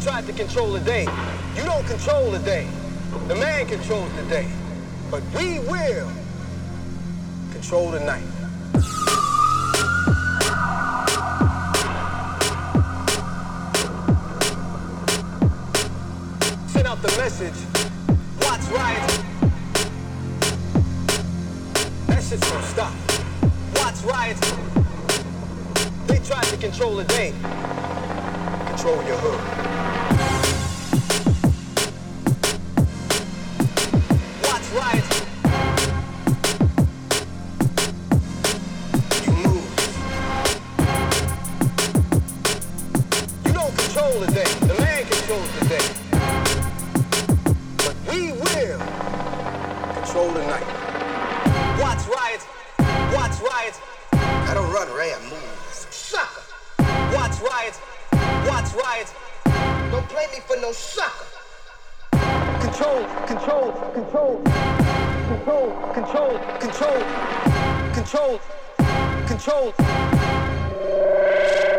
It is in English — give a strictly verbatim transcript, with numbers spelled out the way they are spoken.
tried to control the day. You don't control the day. The man controls the day. But we will control the night. Send out the message. Watch riots. That shit's gonna stop. Watch riots. They tried to control the day. Control your hood. Watch riots. You move. You don't control the day. The man controls the day. But we will control the night. Watch riots. Watch riots. I don't run, Ray, I move. Sucker. Watch riots. Watch riots. Don't play me for no sucker. Control, control, control, control, control, control, control, control.